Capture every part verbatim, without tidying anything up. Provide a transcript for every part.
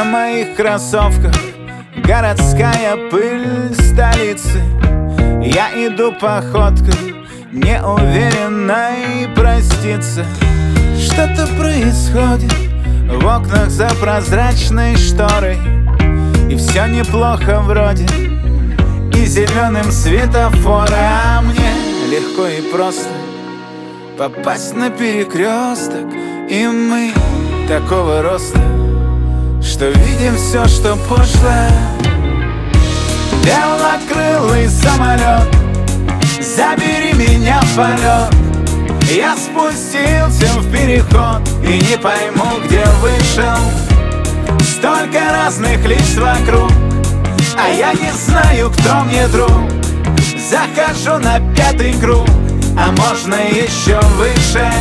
моих кроссовках городская пыль столицы. Я иду походкой неуверенной проститься. Что-то происходит в окнах за прозрачной шторой, и все неплохо вроде, и зеленым светофоры. А мне легко и просто попасть на перекресток, и мы такого роста, что видим все, что пошло. Белокрылый самолет, забери меня в полет. Я спустился в переход и не пойму, где вышел. Столько разных лиц вокруг, а я не знаю, кто мне друг. Захожу на пятый круг, а можно еще выше.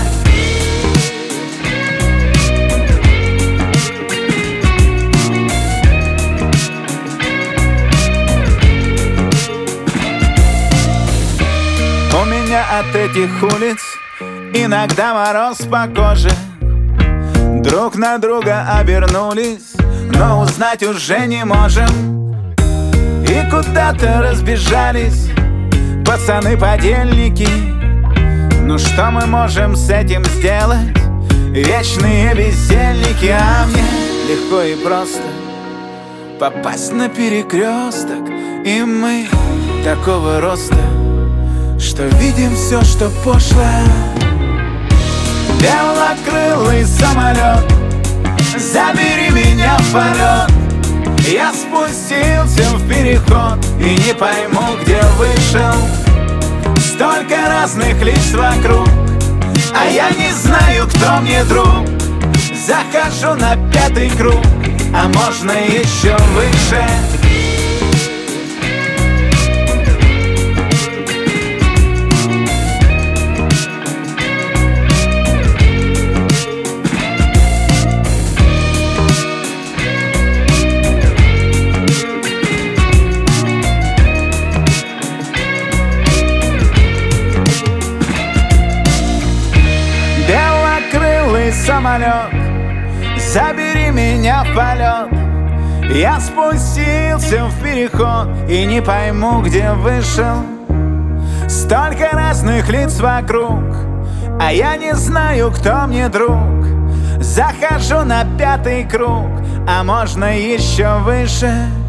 У меня от этих улиц иногда мороз по коже. Друг на друга обернулись, но узнать уже не можем. И куда-то разбежались пацаны-подельники. Ну что мы можем с этим сделать? Вечные бездельники. А мне легко и просто попасть на перекресток, и мы такого роста, что видим все, что пошло. Белокрылый самолет, забери меня в полет. Я спустился в переход и не пойму, где вышел. Столько разных лиц вокруг, а я не знаю, кто мне друг. Захожу на пятый круг, а можно еще выше. Белокрылый самолет, забери меня в полет. Я спустился в переход и не пойму, где вышел. Столько разных лиц вокруг, а я не знаю, кто мне друг. Захожу на пятый круг, а можно еще выше.